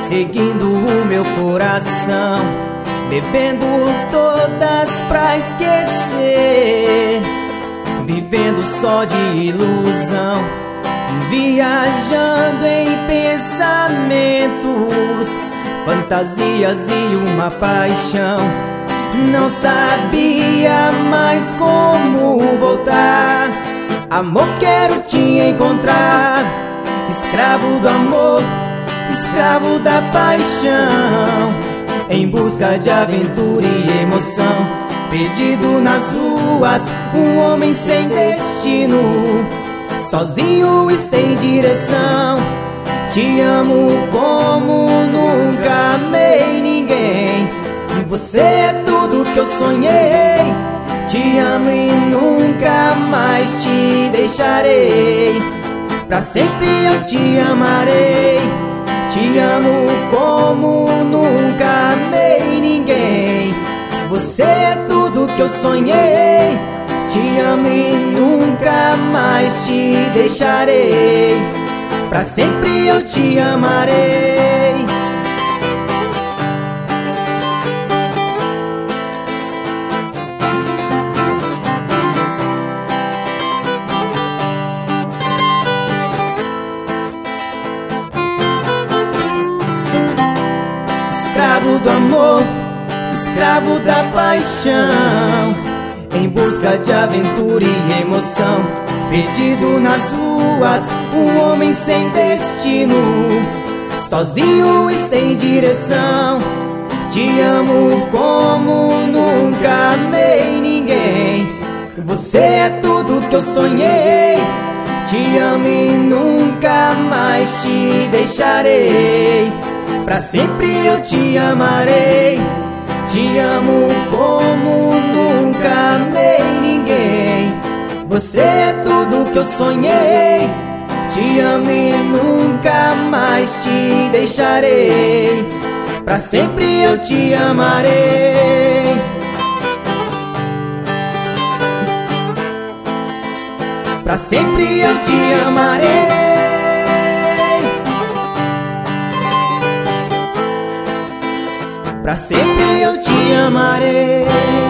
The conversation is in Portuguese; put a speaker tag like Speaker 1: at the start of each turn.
Speaker 1: seguindo o meu coração, bebendo todas pra esquecer, vivendo só de ilusão, viajando em pensamentos, fantasias e uma paixão. Não sabia mais como voltar. Amor, quero te encontrar, escravo do amor, escravo da paixão, em busca de aventura e emoção, perdido nas ruas, um homem sem destino, sozinho e sem direção. Te amo como nunca amei ninguém, você é tudo que eu sonhei. Te amo e nunca mais te deixarei, pra sempre eu te amarei. Te amo como nunca amei ninguém, você é tudo que eu sonhei. Te amo e nunca mais te deixarei, pra sempre eu te amarei. Escravo do amor, escravo da paixão, em busca de aventura e emoção, perdido nas ruas, um homem sem destino, sozinho e sem direção. Te amo como nunca amei ninguém, você é tudo que eu sonhei. Te amo e nunca mais te deixarei, pra sempre eu te amarei. Te amo como nunca amei ninguém, você é tudo que eu sonhei. Te amo e nunca mais te deixarei, pra sempre eu te amarei. Pra sempre eu te amarei. Pra sempre eu te amarei.